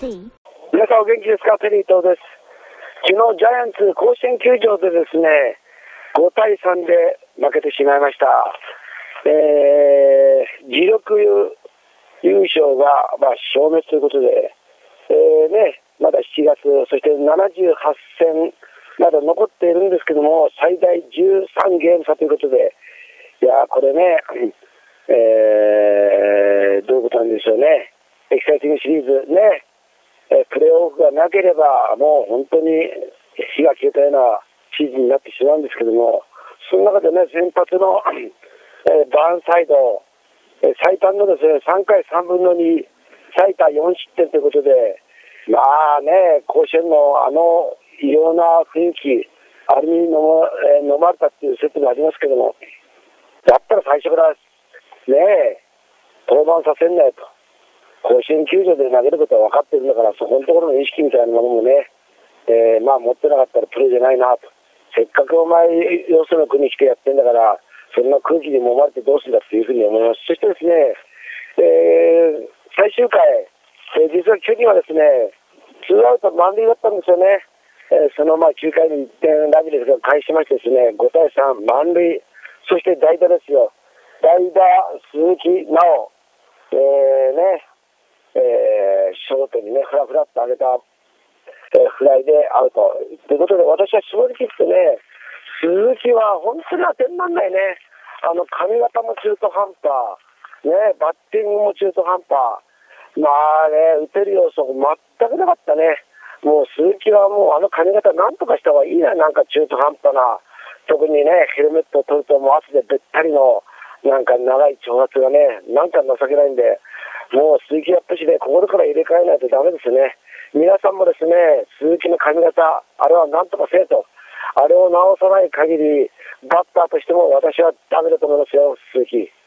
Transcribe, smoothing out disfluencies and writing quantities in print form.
see. 皆さんお元気ですか？テリー東です。昨日ジャイアンツ甲子園球場でですね、5対3で負けてしまいました。自力優勝が、消滅ということで、まだ7月、そして78戦まだ残っているんですけども、最大13ゲーム差ということで、いやこれね、どういうことなんでしょうね。エキサイティングシリーズね、プレーオフがなければもう本当に火が消えたようなシーズンになってしまうんですけども、その中でね、先発の、バーンサイド、最短のですね、3回3分の2、最多4失点ということで、甲子園の異様な雰囲気、あれに飲まれたっていう説もありますけども、だったら最初から登板させんなよと。甲子園球場で投げることは分かってるんだから、そこのところの意識みたいなものもね、持ってなかったらプロじゃないなと。せっかくお前、よその国来てやってんだから、そんな空気に揉まれてどうするんだというふうに思います。そしてですね、最終回、実は巨人はですね、ツーアウト満塁だったんですよね。その9回に1点ラビレスが返しましてですね、5対3満塁、そして代打ですよ。代打、鈴木直、ショートにね、フラフラっと上げた、フライでアウト。ということで、私は正直言ってね、鈴木は本当に当てにならないね。髪型も中途半端、バッティングも中途半端。打てる要素も全くなかったね。もう鈴木はもう髪型なんとかした方がいいな、なんか中途半端な。特にね、ヘルメットを取るともう汗でべったりの、なんか長い長髪がね、なんか情けないんで、もう鈴木やっぱしね、心から入れ替えないとダメですね。皆さんもですね、鈴木の髪型、あれはなんとかせえと。あれを直さない限り、バッターとしても私はダメだと思いますよ、鈴木。